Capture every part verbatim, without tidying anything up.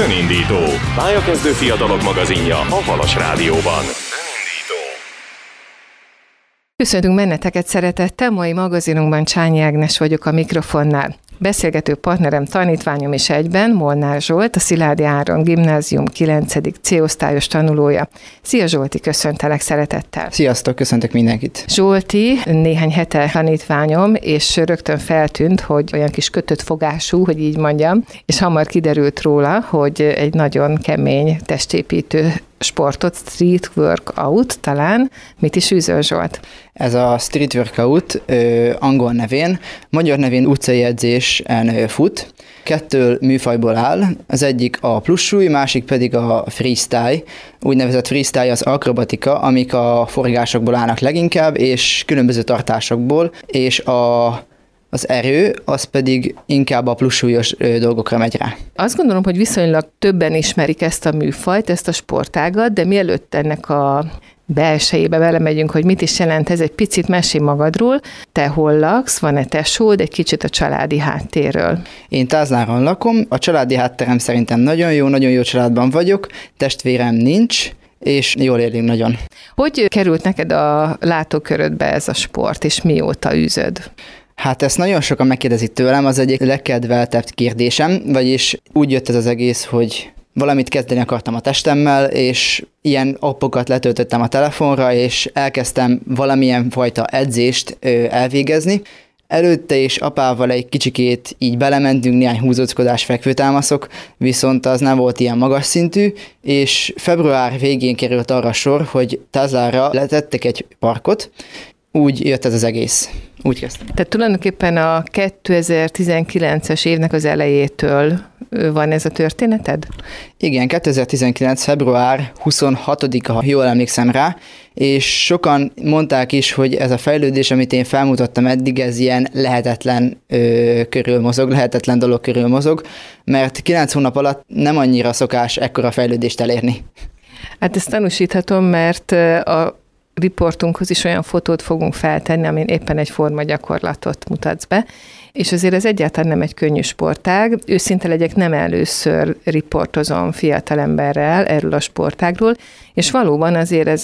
Önindító, pályakezdő fiatalok magazinja a Halas Rádióban. Köszöntünk benneteket szeretettel, mai magazinunkban Csányi Ágnes vagyok a mikrofonnál. Beszélgető partnerem, tanítványom is egyben, Molnár Zsolt, a Szilágyi Áron Gimnázium kilencedik C-osztályos tanulója. Szia Zsolti, köszöntelek szeretettel. Sziasztok, köszöntök mindenkit. Zsolti, néhány hete tanítványom, és rögtön feltűnt, hogy olyan kis kötött fogású, hogy így mondjam, és hamar kiderült róla, hogy egy nagyon kemény testépítő sportot, street workout talán. Mit is űzöl, Zsolt? Ez a street workout ö, angol nevén, magyar nevén utcai edzésen fut. Kettő műfajból áll, az egyik a plussúly, másik pedig a freestyle. Úgynevezett freestyle az akrobatika, amik a forgásokból állnak leginkább, és különböző tartásokból, és a Az erő, az pedig inkább a pluszsúlyos dolgokra megy rá. Azt gondolom, hogy viszonylag többen ismerik ezt a műfajt, ezt a sportágat, de mielőtt ennek a belsejébe belemegyünk, hogy mit is jelent ez, egy picit mesélj magadról. Te hol laksz, van-e tesód, egy kicsit a családi háttérről? Én Tázláron lakom, a családi hátterem szerintem nagyon jó, nagyon jó családban vagyok, testvérem nincs, és jól élünk nagyon. Hogy került neked a látókörödbe ez a sport, és mióta űzöd? Hát ezt nagyon sokan megkérdezik tőlem, az egyik legkedveltebb kérdésem, vagyis úgy jött ez az egész, hogy valamit kezdeni akartam a testemmel, és ilyen appokat letöltöttem a telefonra, és elkezdtem valamilyen fajta edzést elvégezni. Előtte is apával egy kicsikét így belementünk, néhány húzóckodás, fekvőtámaszok, viszont az nem volt ilyen magas szintű, és február végén került arra sor, hogy Tázlára letettek egy parkot. Úgy jött ez az egész. Úgy kezdtem. Tehát tulajdonképpen a kétezer-tizenkilences évnek az elejétől van ez a történeted? Igen, kétezer-tizenkilenc. február huszonhatodika, ha jól emlékszem rá, és sokan mondták is, hogy ez a fejlődés, amit én felmutattam eddig, ez ilyen lehetetlen ö, körül mozog, lehetetlen dolog körül mozog, mert kilenc hónap alatt nem annyira szokás ekkora fejlődést elérni. Hát ezt tanúsíthatom, mert a riportunkhoz is olyan fotót fogunk feltenni, amin éppen egy formagyakorlatot mutatsz be, és azért ez egyáltalán nem egy könnyű sportág. Őszinte legyek, nem először riportozom fiatalemberrel erről a sportágról, és valóban azért ez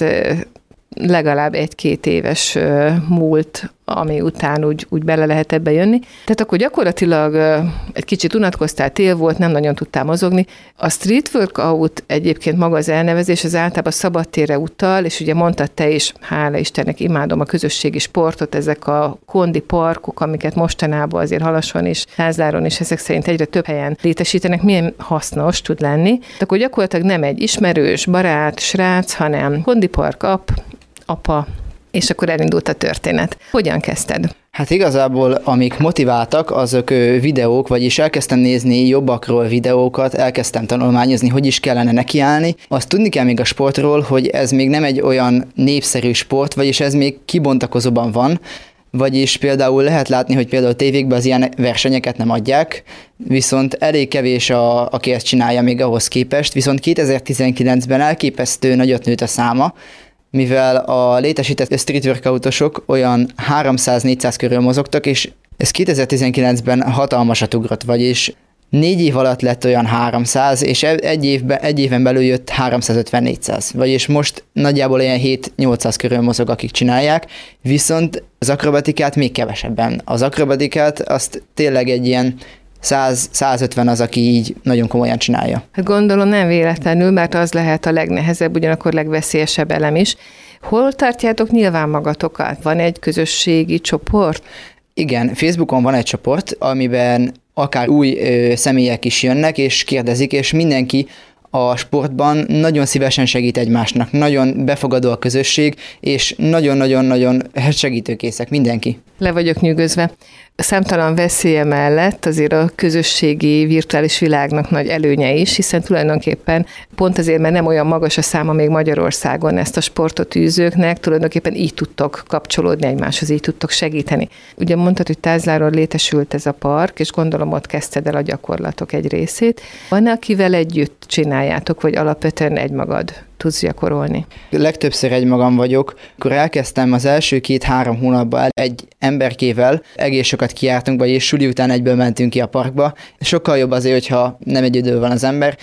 legalább egy-két éves múlt, ami után úgy, úgy bele lehet ebbe jönni. Tehát akkor gyakorlatilag egy kicsit unatkoztál, tél volt, nem nagyon tudtál mozogni. A street workout egyébként maga az elnevezés, az általában szabadtérre utal, és ugye mondtad te is, hála Istennek, imádom a közösségi sportot, ezek a kondi parkok, amiket mostanában azért Halason is, Tázláron is, ezek szerint egyre több helyen létesítenek, milyen hasznos tud lenni. Tehát akkor gyakorlatilag nem egy ismerős, barát, srác, hanem kondi park, app, apa, és akkor elindult a történet. Hogyan kezdted? Hát igazából, amik motiváltak, azok videók, vagyis elkezdtem nézni jobbakról videókat, elkezdtem tanulmányozni, hogy is kellene nekiállni. Azt tudni kell még a sportról, hogy ez még nem egy olyan népszerű sport, vagyis ez még kibontakozóban van, vagyis például lehet látni, hogy például tévékben az ilyen versenyeket nem adják, viszont elég kevés, a, aki ezt csinálja még ahhoz képest, viszont kétezer-tizenkilencben elképesztő nagyot nőtt a száma, mivel a létesített street workoutosok olyan háromszáz-négyszáz körül mozogtak, és ez kétezer-tizenkilencben hatalmasat ugrott, vagyis négy év alatt lett olyan háromszáz, és egy, évben, egy éven belül jött háromszázötven-négyszáz, vagyis most nagyjából olyan hét-nyolcszáz körül mozog, akik csinálják, viszont az akrobatikát még kevesebben. Az akrobatikát azt tényleg egy ilyen száz-százötven az, aki így nagyon komolyan csinálja. Hát gondolom nem véletlenül, mert az lehet a legnehezebb, ugyanakkor legveszélyesebb elem is. Hol tartjátok nyilván magatokat? Van egy közösségi csoport? Igen, Facebookon van egy csoport, amiben akár új ö, személyek is jönnek, és kérdezik, és mindenki a sportban nagyon szívesen segít egymásnak, nagyon befogadó a közösség, és nagyon-nagyon-nagyon segítőkészek mindenki. Le vagyok nyűgözve. Számtalan veszélye mellett azért a közösségi virtuális világnak nagy előnye is, hiszen tulajdonképpen pont azért, mert nem olyan magas a száma még Magyarországon ezt a sportot űzőknek, tulajdonképpen így tudtok kapcsolódni egymáshoz, így tudtok segíteni. Ugye mondtad, hogy Tázláron létesült ez a park, és gondolom ott kezdted el a gyakorlatok egy részét. Van-e, akivel együtt csináljátok, vagy alapvetően egymagad tudsz gyakorolni? Legtöbbször egymagam vagyok. Akkor elkezdtem az első két-három hónapban egy emberkével, egész sokat kijártunk, vagyis suli után egyből mentünk ki a parkba. Sokkal jobb azért, hogyha nem egy idő van az ember.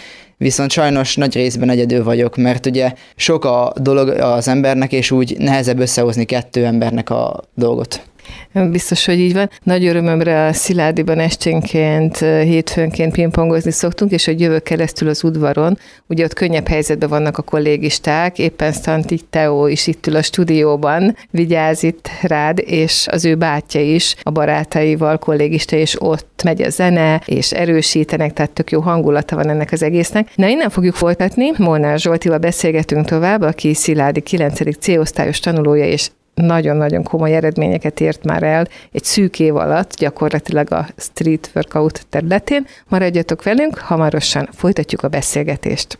viszont sajnos nagy részben egyedül vagyok, mert ugye sok a dolog az embernek, és úgy nehezebb összehozni kettő embernek a dolgot. Biztos, hogy így van. Nagy örömömre a Sziládiban esténként, hétfőnként pingpongozni szoktunk, és hogy jövök keresztül az udvaron, ugye ott könnyebb helyzetben vannak a kollégisták, éppen Szanti Teó is itt ül a stúdióban, vigyáz itt rád, és az ő bátyja is, a barátaival, kollégista, és ott megy a zene, és erősítenek, tehát tök jó hangulata van ennek az egésznek. Na, innen fogjuk folytatni, Molnár Zsoltival beszélgetünk tovább, aki Sziládi kilencedik C-osztályos tanulója, és nagyon-nagyon komoly eredményeket ért már el egy szűk év alatt, gyakorlatilag a street workout területén. Maradjatok velünk, hamarosan folytatjuk a beszélgetést.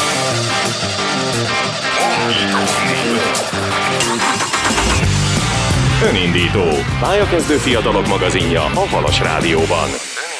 Önindító. Pályakezdő fiatalok magazinja a Halas Rádióban.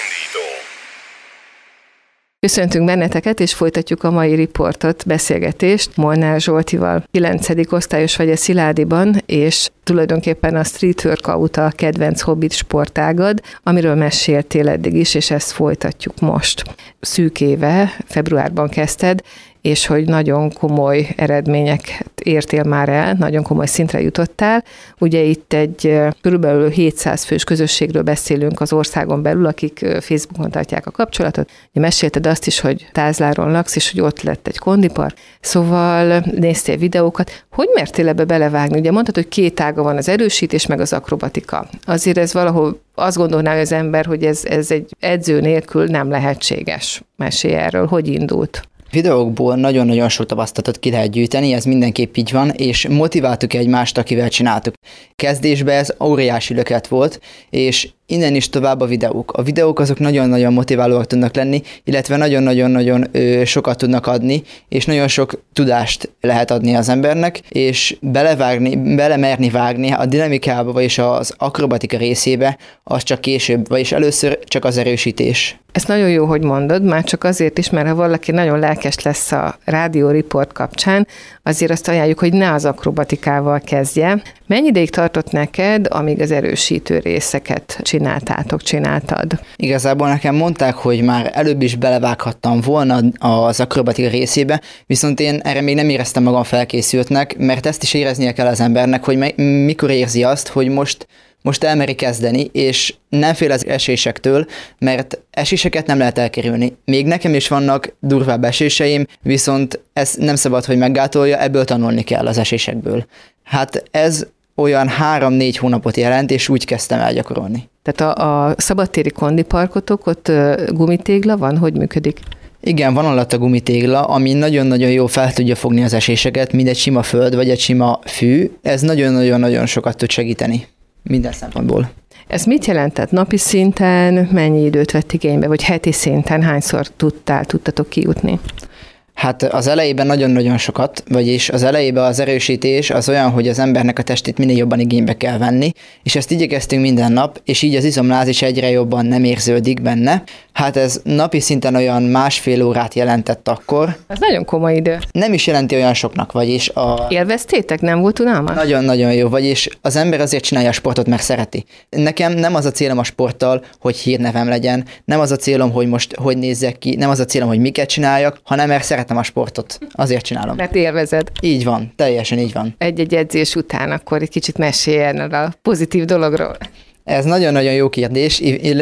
Köszöntünk benneteket, és folytatjuk a mai riportot, beszélgetést Molnár Zsoltival. kilencedik osztályos vagy a Sziládiban, és tulajdonképpen a street workout a kedvenc hobbit sportágad, amiről meséltél eddig is, és ezt folytatjuk most. Szűk éve, februárban kezdted, és hogy nagyon komoly eredményeket értél már el, nagyon komoly szintre jutottál. Ugye itt egy körülbelül hétszáz fős közösségről beszélünk az országon belül, akik Facebookon tartják a kapcsolatot. Ugye mesélted azt is, hogy Tázláron laksz, és hogy ott lett egy kondipark. Szóval néztél videókat. Hogy mertél ebbe belevágni? Ugye mondtad, hogy két ága van, az erősítés, meg az akrobatika. Azért ez valahol azt gondolná az ember, hogy ez, ez egy edző nélkül nem lehetséges. Mesélj erről, hogy indult? Videókból nagyon-nagyon sok tapasztalatot ki lehet gyűjteni, ez mindenképp így van, és motiváltuk egymást, akivel csináltuk. Kezdésben ez óriási löket volt, és innen is tovább a videók. A videók azok nagyon-nagyon motiválóak tudnak lenni, illetve nagyon-nagyon-nagyon ö, sokat tudnak adni, és nagyon sok tudást lehet adni az embernek, és belevágni, belemerni vágni a dinamikába, vagyis az akrobatika részébe, az csak később, vagyis először csak az erősítés. Ez nagyon jó, hogy mondod, már csak azért is, mert ha valaki nagyon lelkes lesz a rádió riport kapcsán, azért azt ajánljuk, hogy ne az akrobatikával kezdje. Mennyi ideig tartott neked, amíg az erősítő részeket csináltátok, csináltad? Igazából nekem mondták, hogy már előbb is belevághattam volna az akrobatika részébe, viszont én erre még nem éreztem magam felkészültnek, mert ezt is éreznie kell az embernek, hogy mikor érzi azt, hogy most most elmeri kezdeni, és nem fél az esésektől, mert eséseket nem lehet elkerülni. Még nekem is vannak durvább eséseim, viszont ez nem szabad, hogy meggátolja, ebből tanulni kell az esésekből. Hát ez olyan három-négy hónapot jelent, és úgy kezdtem el gyakorolni. Tehát a, a szabadtéri kondiparkotok, ott gumitégla van, hogy működik? Igen, van alatt a gumitégla, ami nagyon-nagyon jó fel tudja fogni az eséseket, mint egy sima föld, vagy egy sima fű. Ez nagyon-nagyon-nagyon sokat tud segíteni. Minden szempontból. Ez mit jelentett? Napi szinten mennyi időt vett igénybe, vagy heti szinten hányszor tudtál, tudtatok kijutni? Hát az elejében nagyon-nagyon sokat, vagyis az elejében az erősítés az olyan, hogy az embernek a testét minél jobban igénybe kell venni, és ezt igyekeztünk minden nap, és így az izomláz is egyre jobban nem érződik benne. Hát ez napi szinten olyan másfél órát jelentett akkor. Ez nagyon komoly idő. Nem is jelenti olyan soknak, vagyis a... Élveztétek? Nem volt unalmas? Nagyon-nagyon jó, vagyis az ember azért csinálja a sportot, mert szereti. Nekem nem az a célom a sporttal, hogy hírnevem legyen, nem az a célom, hogy most hogy nézzek ki, nem az a célom, hogy miket csináljak, hanem mert szeretem a sportot. Azért csinálom. Mert élvezed. Így van, teljesen így van. Egy-egy edzés után akkor egy kicsit meséljen a pozitív dologról. Ez nagyon-nagyon jó kérdés,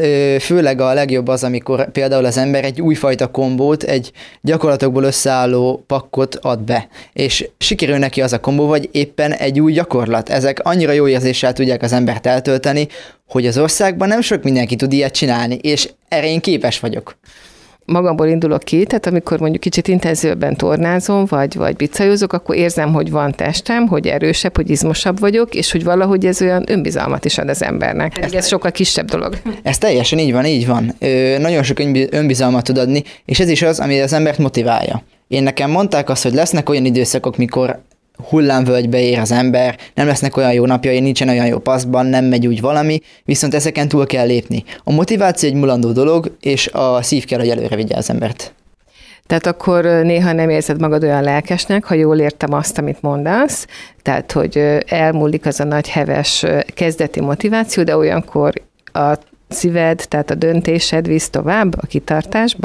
főleg a legjobb az, amikor például az ember egy újfajta kombót, egy gyakorlatokból összeálló pakkot ad be, és sikerül neki az a kombó, vagy éppen egy új gyakorlat. Ezek annyira jó érzéssel tudják az embert eltölteni, hogy az országban nem sok mindenki tud ilyet csinálni, és erre én képes vagyok. Magamból indulok ki, tehát amikor mondjuk kicsit intenzívebben tornázom, vagy, vagy bicajozok, akkor érzem, hogy van testem, hogy erősebb, hogy izmosabb vagyok, és hogy valahogy ez olyan önbizalmat is ad az embernek. Ez, ez sokkal kisebb dolog. Ez teljesen így van, így van. Ö, nagyon sok önbizalmat tud adni, és ez is az, ami az embert motiválja. Én nekem mondták azt, hogy lesznek olyan időszakok, mikor hullámvölgybe ér az ember, nem lesznek olyan jó napjai, nincsen olyan jó passzban, nem megy úgy valami, viszont ezeken túl kell lépni. A motiváció egy mulandó dolog, és a szív kell, hogy előre vigye az embert. Tehát akkor néha nem érzed magad olyan lelkesnek, ha jól értem azt, amit mondasz, tehát hogy elmúlik az a nagy heves kezdeti motiváció, de olyankor a szíved, tehát a döntésed visz tovább a kitartásban?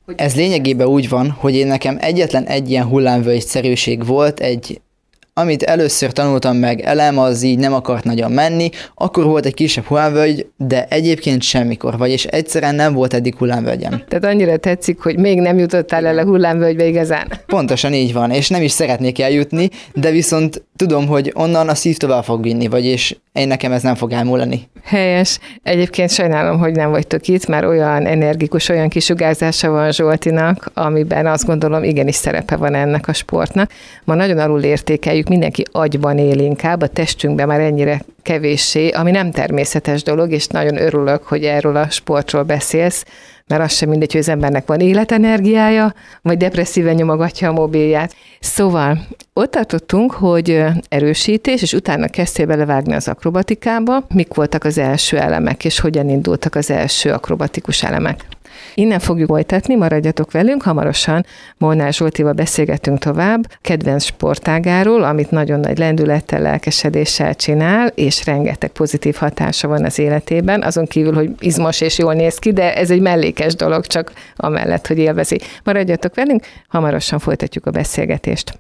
Ez lényegében úgy van, hogy én nekem egyetlen egy ilyen hullámvölgyszerűség volt, egy amit először tanultam meg elem, az így nem akart nagyon menni, akkor volt egy kisebb hullámvölgy, de egyébként semmikor, vagyis egyszerűen nem volt eddig hullámvölgyem. Tehát annyira tetszik, hogy még nem jutottál el a hullámvölgybe igazán. Pontosan így van, és nem is szeretnék eljutni, de viszont tudom, hogy onnan a szív tovább fog vinni, vagyis én nekem ez nem fog elmúlani. Helyes. Egyébként sajnálom, hogy nem vagytok itt, mert olyan energikus, olyan kisugárzása van Zsoltinak, amiben azt gondolom igenis szerepe van ennek a sportnak. Ma nagyon alul értékeljük, mindenki agyban él inkább, a testünkben már ennyire kevéssé, ami nem természetes dolog, és nagyon örülök, hogy erről a sportról beszélsz, mert az sem mindegy, hogy az embernek van életenergiája, vagy depresszíven nyomogatja a mobilját. Szóval ott tartottunk, hogy erősítés, és utána kezdtél belevágni az akrobatikába. Mik voltak az első elemek, és hogyan indultak az első akrobatikus elemek? Innen fogjuk folytatni, maradjatok velünk, hamarosan Molnár Zsoltival beszélgetünk tovább, kedvenc sportágáról, amit nagyon nagy lendülettel, lelkesedéssel csinál, és rengeteg pozitív hatása van az életében, azon kívül, hogy izmos és jól néz ki, de ez egy mellékes dolog, csak amellett, hogy élvezi. Maradjatok velünk, hamarosan folytatjuk a beszélgetést.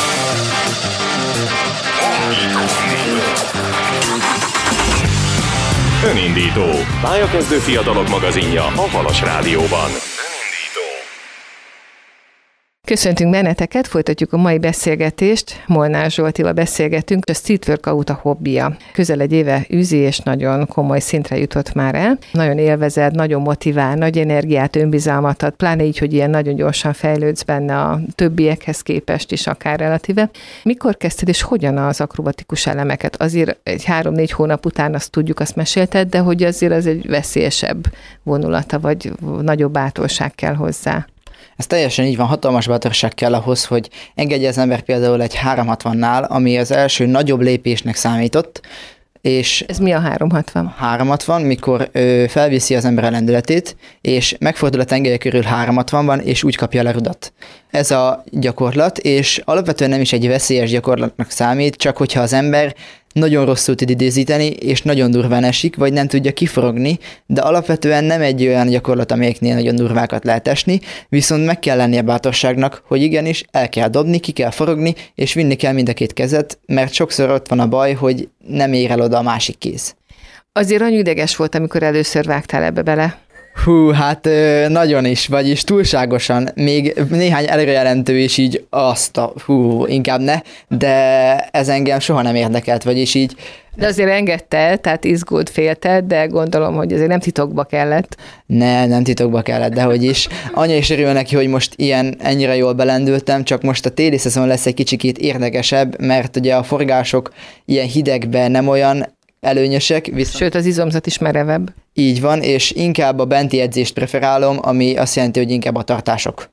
Önindító. Pályakezdő fiatalok magazinja a Halas Rádióban. Köszöntünk benneteket, folytatjuk a mai beszélgetést. Molnár Zsoltival beszélgetünk, a street workout a hobbija. Közel egy éve űzi, és nagyon komoly szintre jutott már el. Nagyon élvezed, nagyon motivál, nagy energiát, önbizalmat ad, pláne így, hogy ilyen nagyon gyorsan fejlődsz benne a többiekhez képest is, akár relatíve. Mikor kezdted, és hogyan az akrobatikus elemeket? Azért egy három-négy hónap után azt tudjuk, azt mesélted, de hogy azért az egy veszélyesebb vonulata, vagy nagyobb bátorság kell hozzá. Ez teljesen így van, hatalmas bátorság kell ahhoz, hogy engedje az ember például egy háromszázhatvannál, ami az első nagyobb lépésnek számított, és ez mi a háromszázhatvan? háromszázhatvan, mikor ö, felviszi az ember a lendületét, és megfordul a tengelye körül háromszázhatvanban, és úgy kapja le rudat. Ez a gyakorlat, és alapvetően nem is egy veszélyes gyakorlatnak számít, csak hogyha az ember nagyon rosszul tud időzíteni, és nagyon durván esik, vagy nem tudja kiforogni, de alapvetően nem egy olyan gyakorlat, amelyeknél nagyon durvákat lehet esni, viszont meg kell lennie bátorságnak, hogy igenis el kell dobni, ki kell forogni, és vinni kell mind a két kezet, mert sokszor ott van a baj, hogy nem ér el oda a másik kéz. Azért annyira ideges volt, amikor először vágtál ebbe bele. Hú, hát nagyon is, vagyis túlságosan, még néhány előrejelentő is így azt a, hú, inkább ne, de ez engem soha nem érdekelt, vagyis így. De azért engedte, tehát izgult, félted, de gondolom, hogy azért nem titokba kellett. Ne, nem titokba kellett, de hogy is. Anya is örül neki, hogy most ilyen ennyire jól belendültem, csak most a téli szezon lesz egy kicsikét érdekesebb, mert ugye a forgások ilyen hidegben nem olyan előnyösek. Viszont... Sőt, az izomzat is merevebb. Így van, és inkább a benti edzést preferálom, ami azt jelenti, hogy inkább a tartások.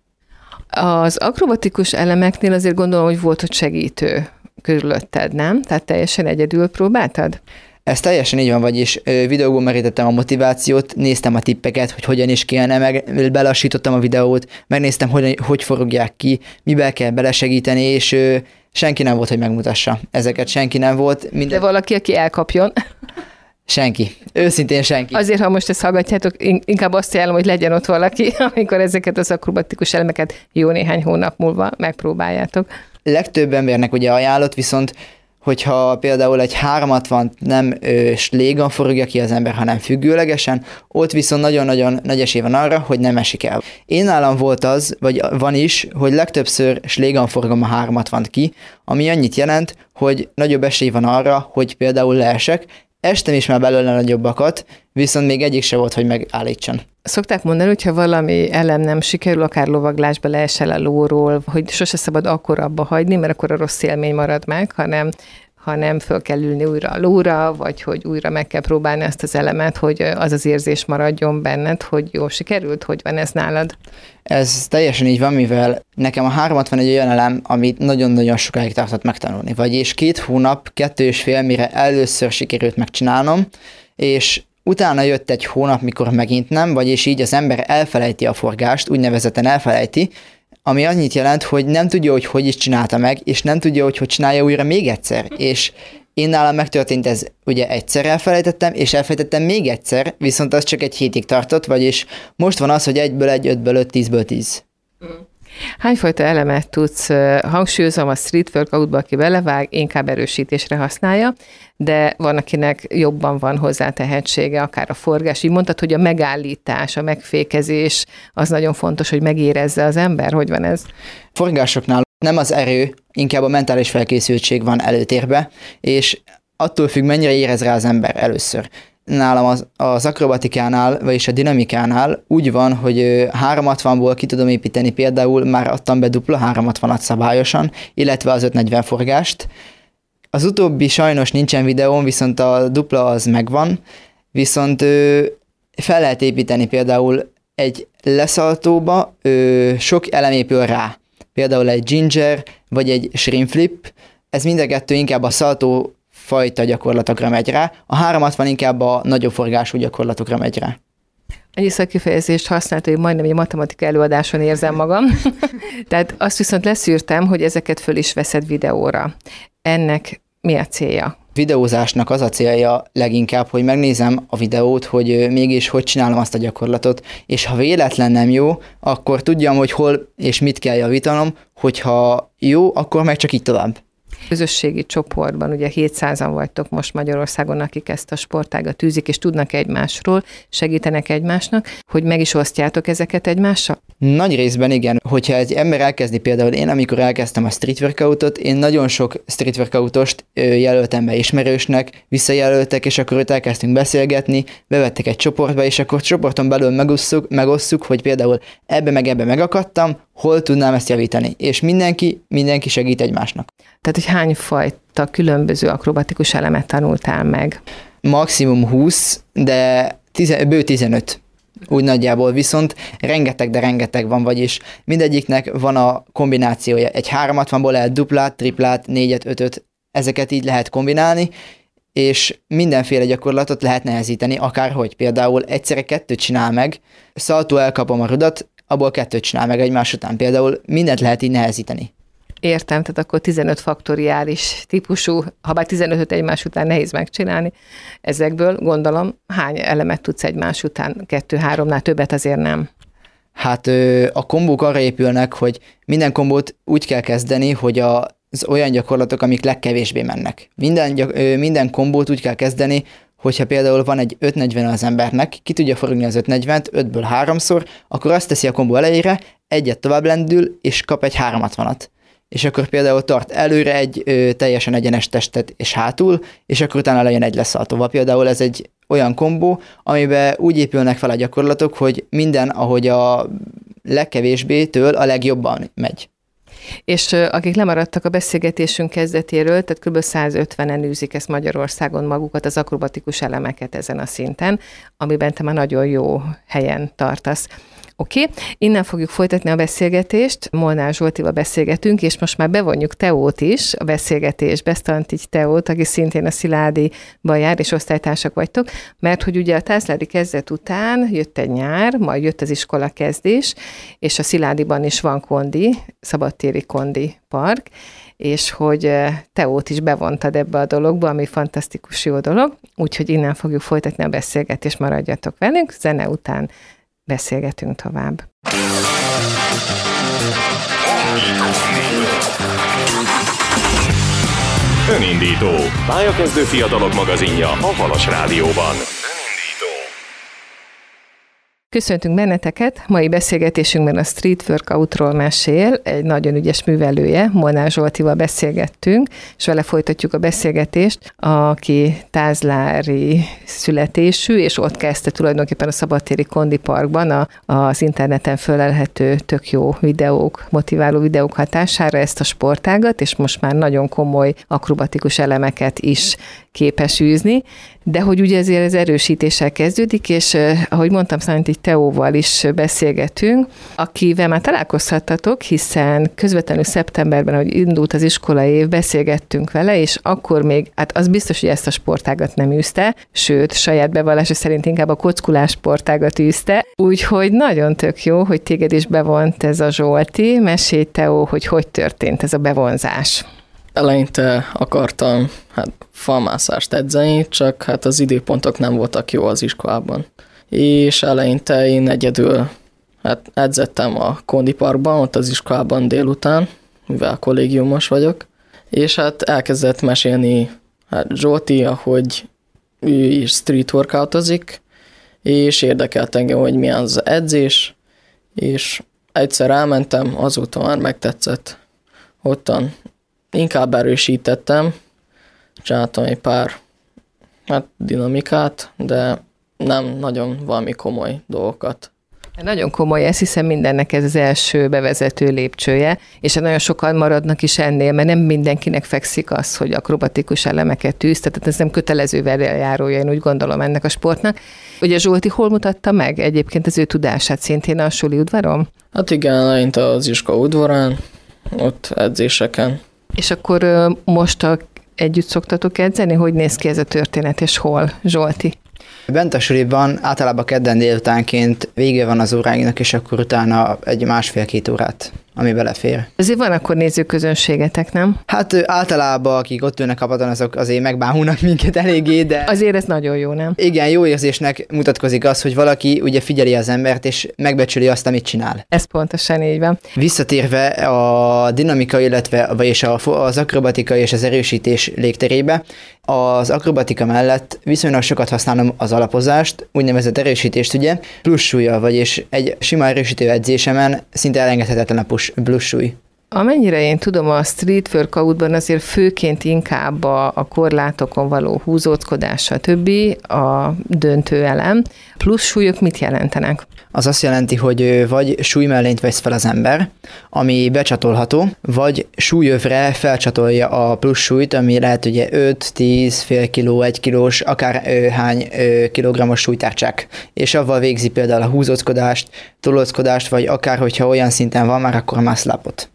Az akrobatikus elemeknél azért gondolom, hogy volt ott segítő körülötted, nem? Tehát teljesen egyedül próbáltad? Ez teljesen így van, vagyis videóban merítettem a motivációt, néztem a tippeket, hogy hogyan is kéne, meg belassítottam a videót, megnéztem, hogy, hogy forogják ki, miben kell belesegíteni, és senki nem volt, hogy megmutassa. Ezeket senki nem volt. Minden... De valaki, aki elkapjon. Senki. Őszintén senki. Azért, ha most ezt hallgatjátok, inkább azt ajánlom, hogy legyen ott valaki, amikor ezeket az akrobatikus elemeket jó néhány hónap múlva megpróbáljátok. Legtöbb embernek ugye ajánlott, viszont hogyha például egy háromszázhatvan nem ö, slégan forogja ki az ember, hanem függőlegesen, ott viszont nagyon-nagyon nagy esély van arra, hogy nem esik el. Én nálam volt az, vagy van is, hogy legtöbbször slégan forgom a háromszázhatvant ki, ami annyit jelent, hogy nagyobb esély van arra, hogy például leesek. Estem is már belőle nagyobbakat, viszont még egyik se volt, hogy megállítson. Szokták mondani, hogyha valami elem nem sikerül, akár lovaglásba leesel a lóról, hogy sose szabad akkor abba hagyni, mert akkor a rossz élmény marad meg, hanem, hanem föl kell ülni újra a lóra, vagy hogy újra meg kell próbálni ezt az elemet, hogy az az érzés maradjon benned, hogy jó sikerült, hogy van ez nálad. Ez teljesen így van, mivel nekem a háromszázhatvan egy olyan elem, amit nagyon-nagyon sokáig tartott megtanulni. Vagyis két hónap, kettő és fél, mire először sikerült megcsinálnom, és utána jött egy hónap, mikor megint nem, vagyis így az ember elfelejti a forgást, úgynevezetten elfelejti, ami annyit jelent, hogy nem tudja, hogy hogy is csinálta meg, és nem tudja, hogy hogy csinálja újra még egyszer. És Én nálam megtörtént ez, ugye egyszer elfelejtettem, és elfelejtettem még egyszer, viszont az csak egy hétig tartott, vagyis most van az, hogy egyből egy, ötből öt, tízből tíz. Hányfajta elemet tudsz, hangsúlyozom, a street workoutba, aki belevág, inkább erősítésre használja, de van, akinek jobban van hozzá tehetsége, akár a forgás. Így mondtad, hogy a megállítás, a megfékezés, az nagyon fontos, hogy megérezze az ember. Hogy van ez? Forgásoknál nem az erő, inkább a mentális felkészültség van előtérbe, és attól függ, mennyire érez rá az ember először. Nálam az, az akrobatikánál, vagyis a dinamikánál úgy van, hogy háromszázhatvanból ki tudom építeni, például már adtam be dupla háromszázhatvanat szabályosan, illetve az ötszáznegyven forgást. Az utóbbi sajnos nincsen videón, viszont a dupla az megvan, viszont ö, fel lehet építeni például egy leszaltóba, ö, sok elem épül rá. Például egy ginger, vagy egy shrimp flip, ez mind a kettő inkább a szaltó fajta gyakorlatokra megy rá, a háromszázhatvan inkább a nagyobb forgású gyakorlatokra megy rá. Egy szakifejezést használta, hogy majdnem egy matematika előadáson érzem magam. Tehát azt viszont leszűrtem, hogy ezeket föl is veszed videóra. Ennek mi a célja? Videózásnak az a célja leginkább, hogy megnézem a videót, hogy mégis hogy csinálom azt a gyakorlatot, és ha véletlen nem jó, akkor tudjam, hogy hol és mit kell javítanom, hogyha jó, akkor meg csak így tovább. Közösségi csoportban, ugye hétszázan vagytok most Magyarországon, akik ezt a sportágat űzik, és tudnak egymásról, segítenek egymásnak, hogy meg is osztjátok ezeket egymással? Nagy részben igen. Hogyha egy ember elkezdi, például én, amikor elkezdtem a street workoutot, én nagyon sok street workoutost jelöltem be ismerősnek, visszajelöltek, és akkor ott elkezdtünk beszélgetni, bevettek egy csoportba, és akkor csoporton belül megosszuk, megosszuk, hogy például ebbe meg ebbe megakadtam, hol tudnám ezt javítani. És mindenki, mindenki segít egymásnak. Tehát, hogy hány fajta különböző akrobatikus elemet tanultál meg? Maximum húsz, de tizen, bő tizenöt. Úgy nagyjából, viszont rengeteg, de rengeteg van, vagyis mindegyiknek van a kombinációja. Egy háromszázhatvanból lehet duplát, triplát, négyet, ötöt, ezeket így lehet kombinálni, és mindenféle gyakorlatot lehet nehezíteni, akárhogy. Például egyszerre kettőt csinál meg, szaltó elkapom a rudat, abból kettőt csinál meg egymás után. Például mindent lehet így nehezíteni. Értem, tehát akkor tizenöt faktoriális típusú, ha bár tizenötöt egymás után nehéz megcsinálni, ezekből gondolom hány elemet tudsz egymás után, kettő-háromnál többet azért nem. Hát a kombók arra épülnek, hogy minden kombót úgy kell kezdeni, hogy a, az olyan gyakorlatok, amik legkevésbé mennek. Minden, minden kombót úgy kell kezdeni, hogyha például van egy ötszáznegyven az embernek, ki tudja forogni az ötszáznegyvent, ötből háromszor, akkor azt teszi a kombó elejére, egyet tovább lendül, és kap egy háromszázhatvanat. És akkor például tart előre egy ö, teljesen egyenes testet és hátul, és akkor utána legyen egy leszaltóval. Például ez egy olyan kombó, amiben úgy épülnek fel a gyakorlatok, hogy minden, ahogy a legkevésbé-től a legjobban megy. És uh, akik lemaradtak a beszélgetésünk kezdetéről, tehát kb. százötvenen űzik ezt Magyarországon magukat, az akrobatikus elemeket ezen a szinten, amiben te már nagyon jó helyen tartasz. Oké, okay. Innen fogjuk folytatni a beszélgetést, Molnár Zsoltival beszélgetünk, és most már bevonjuk Teót is a beszélgetésbe, Sztantics Teót, aki szintén a Sziládiban jár, és osztálytársak vagytok, mert hogy ugye a tázládi kezdet után jött egy nyár, majd jött az iskola kezdés, és a Sziládiban is van kondi, szabadtéri kondi park, és hogy Teót is bevontad ebbe a dologba, ami fantasztikus jó dolog, úgyhogy innen fogjuk folytatni a beszélgetést, maradjatok velünk, zene után beszélgetünk tovább. Önindító. Pályakezdő fiatalok magazinja a Halas Rádióban. Köszöntünk benneteket! Mai beszélgetésünkben a street workoutról mesél, egy nagyon ügyes művelője, Molnár Zsoltival beszélgettünk, és vele folytatjuk a beszélgetést, aki tázlári születésű, és ott kezdte tulajdonképpen a szabadtéri Kondi Parkban a, az interneten fölelhető tök jó videók, motiváló videók hatására ezt a sportágat, és most már nagyon komoly akrobatikus elemeket is képes űzni, de hogy ugye ezért az erősítéssel kezdődik, és eh, ahogy mondtam, Sztantics Teóval is beszélgetünk, akivel már találkozhattatok, hiszen közvetlenül szeptemberben, ahogy indult az iskolai év, beszélgettünk vele, és akkor még, hát az biztos, hogy ezt a sportágat nem űzte, sőt, saját bevallása szerint inkább a kockulás sportágat űzte, úgyhogy nagyon tök jó, hogy téged is bevont ez a Zsolti. Mesélj, Teó, hogy hogy történt ez a bevonzás. eleinte akartam hát falmászást edzeni, csak hát az időpontok nem voltak jó az iskolában. És eleinte én egyedül hát edzettem a kondiparkban, ott az iskolában délután, mivel kollégiumos vagyok, és hát elkezdett mesélni hát Zsolti, ahogy ő is street workoutozik, és érdekelt engem, hogy milyen az edzés, és egyszer elmentem, azóta már megtetszett. Ottan inkább erősítettem, csináltam egy pár hát, dinamikát, de nem nagyon valami komoly dolgokat. Nagyon komoly, ezt hiszem mindennek ez az első bevezető lépcsője, és nagyon sokan maradnak is ennél, mert nem mindenkinek fekszik az, hogy akrobatikus elemeket tűz, tehát ez nem kötelezővel járója, én úgy gondolom ennek a sportnak. Ugye Zsolti hol mutatta meg egyébként az ő tudását, szintén a suli udvaron? Hát igen, eleinte az iskola udvarán, ott edzéseken. És akkor most a, együtt szoktatok edzeni? Hogy néz ki ez a történet, és hol, Zsolti? Bent a suliban általában kedden délutánként vége van az óráinak, és akkor utána egy másfél-két órát, ami belefér. Azért van akkor nézőközönségetek, nem? Hát általában, akik ott ülnek a padon, azok azért megbámulnak minket eléggé, de... Azért ez nagyon jó, nem? Igen, jó érzésnek mutatkozik az, hogy valaki ugye figyeli az embert, és megbecsüli azt, amit csinál. Ez pontosan így van. Visszatérve a dinamika, illetve vagyis az akrobatika és az erősítés légterébe, az akrobatika mellett viszonylag sokat használom az alapozást, úgynevezett erősítést, ugye, plusz súlya, vagyis egy sima erősítő edzésemen szinte elengedhetetlen a plusz súly. Amennyire én tudom, a street workoutban azért főként inkább a, a korlátokon való húzódkodás, stb. A döntő elem. Plusz súlyok mit jelentenek? Az azt jelenti, hogy vagy súlymellényt vesz fel az ember, ami becsatolható, vagy súlyövre felcsatolja a plusz súlyt, ami lehet ugye öt, tíz, fél kiló, egy kilós, akár ö, hány ö, kilogrammos súlytárcsák. És avval végzi például a húzódkodást, tolózkodást, vagy akár, hogyha olyan szinten van már, akkor a muscle-upot.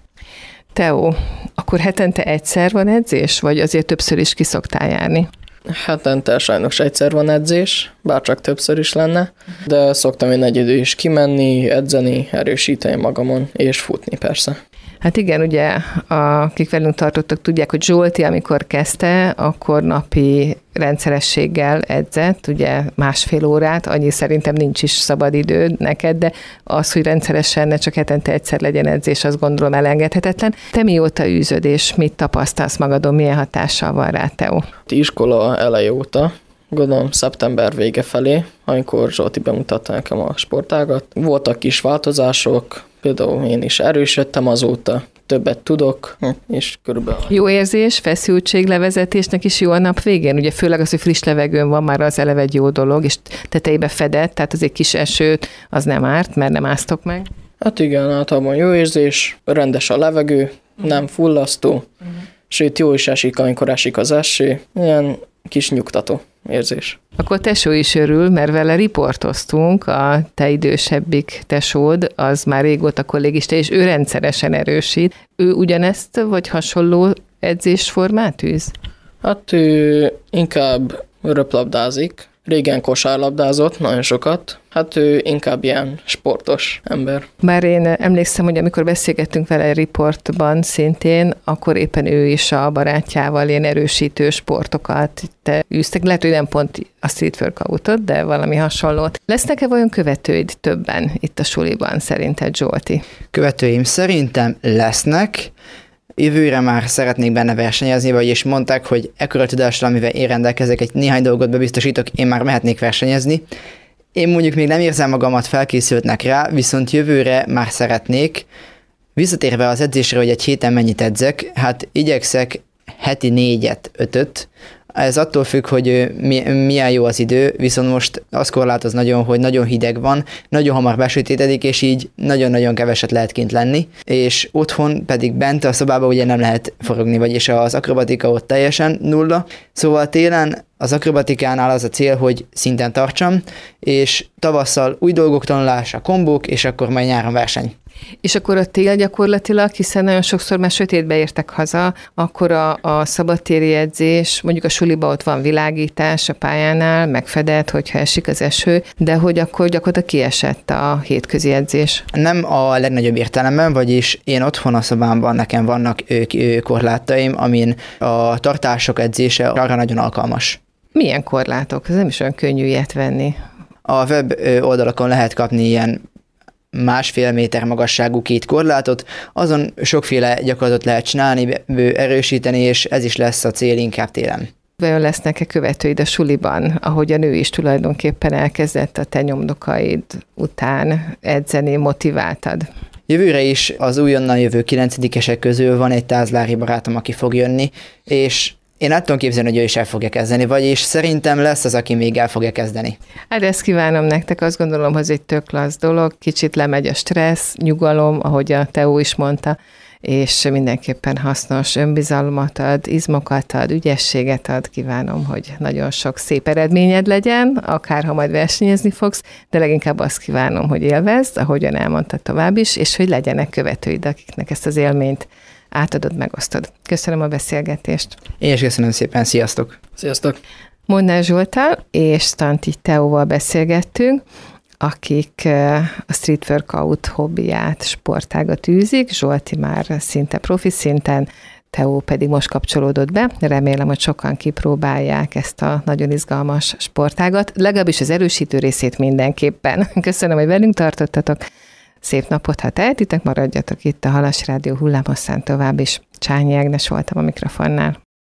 Teó, akkor hetente egyszer van edzés, vagy azért többször is ki szoktál járni? Hetente sajnos egyszer van edzés, bár csak többször is lenne, de szoktam én egy idő is kimenni, edzeni, erősíteni magamon, és futni persze. Hát igen, ugye, akik velünk tartottak, tudják, hogy Zsolti, amikor kezdte, akkor napi rendszerességgel edzett, ugye másfél órát, annyi szerintem nincs is szabad idő neked, de az, hogy rendszeresen ne csak hetente egyszer legyen edzés, azt gondolom elengedhetetlen. Te mióta űzöd, és mit tapasztalsz magadon, milyen hatással van rá, Teó? Iskola eleje óta, gondolom szeptember vége felé, amikor Zsolti bemutatta nekem a sportágat. Voltak kis változások, például én is erősödtem azóta, többet tudok, és körülbelül... Jó érzés, feszültséglevezetésnek is jó a nap végén, ugye főleg az, hogy friss levegőn van, már az eleve egy jó dolog, és tetejébe fedett, tehát azért kis esőt az nem árt, mert nem áztok meg. Hát igen, általában jó érzés, rendes a levegő, nem fullasztó, uh-huh. Sőt jó is esik, amikor esik az eső, ilyen kis nyugtató érzés. Akkor tesó is örül, mert vele riportoztunk, a te idősebbik tesód, az már régóta kollégista, és ő rendszeresen erősít. Ő ugyanezt, vagy hasonló edzésformát űz? Hát ő inkább röplabdázik, régen kosárlabdázott, nagyon sokat, hát ő inkább ilyen sportos ember. Bár én emlékszem, hogy amikor beszélgettünk vele egy riportban szintén, akkor éppen ő is a barátjával ilyen erősítő sportokat te űztek. Lehet, hogy nem pont a street workoutot, de valami hasonlót. Lesznek-e vajon követőid többen itt a suliban, szerinted, Zsolti? Követőim szerintem lesznek. Jövőre már szeretnék benne versenyezni, vagyis mondták, hogy ekkora tudással, amivel én rendelkezek, egy néhány dolgot bebiztosítok, én már mehetnék versenyezni. Én mondjuk még nem érzem magamat felkészültnek rá, viszont jövőre már szeretnék. Visszatérve az edzésre, hogy egy héten mennyit edzek, hát igyekszek heti négyet, ötöt. Ez attól függ, hogy milyen jó az idő, viszont most az korlátoz nagyon, hogy nagyon hideg van, nagyon hamar besötétedik, és így nagyon-nagyon keveset lehet kint lenni, és otthon pedig bent a szobában ugye nem lehet forogni, vagyis az akrobatika ott teljesen nulla. Szóval télen az akrobatikánál az a cél, hogy szinten tartsam, és tavasszal új dolgok tanulása, kombók, és akkor majd nyáron verseny. És akkor a tél gyakorlatilag, hiszen nagyon sokszor már sötétbe értek haza, akkor a, a szabadtéri edzés, mondjuk a suliba ott van világítás a pályánál, megfedett, hogyha esik az eső, de hogy akkor gyakorlatilag kiesett a hétközi edzés. Nem a legnagyobb értelemben, vagyis én otthon a szobámban nekem vannak ők, korlátaim, amin a tartások edzése arra nagyon alkalmas. Milyen korlátok? Ez nem is olyan könnyű ilyet venni. A web oldalakon lehet kapni ilyen másfél méter magasságú két korlátot, azon sokféle gyakorlatot lehet csinálni, erősíteni, és ez is lesz a cél inkább télen. Vajon lesznek-e követőid a suliban, ahogy a nő is tulajdonképpen elkezdett a te nyomdokaid után edzeni, motiváltad? Jövőre is az újonnan jövő kilencedikesek közül van egy tázlári barátom, aki fog jönni, és én át tudom képzelni, hogy ő is el fogja kezdeni, vagyis szerintem lesz az, aki még el fogja kezdeni. Hát ezt kívánom nektek, azt gondolom, hogy ez egy tök klassz dolog, kicsit lemegy a stressz, nyugalom, ahogy a Teó is mondta, és mindenképpen hasznos önbizalmat ad, izmokat ad, ügyességet ad. Kívánom, hogy nagyon sok szép eredményed legyen, akár ha majd versenyezni fogsz, de leginkább azt kívánom, hogy élvezd, ahogyan elmondtad tovább is, és hogy legyenek követőid, akiknek ezt az élményt átadod, megosztod. Köszönöm a beszélgetést. Én is köszönöm szépen, sziasztok! Sziasztok! Molnár Zsolttal és Tanti Teóval beszélgettünk, akik a street workout hobbiját, sportágat űzik. Zsolti már szinte profi szinten, Teó pedig most kapcsolódott be. Remélem, hogy sokan kipróbálják ezt a nagyon izgalmas sportágat, legalábbis az erősítő részét mindenképpen. Köszönöm, hogy velünk tartottatok. Szép napot, ha tehetitek, maradjatok itt a Halas Rádió hullámhosszán tovább is. Csányi Ágnes voltam a mikrofonnál.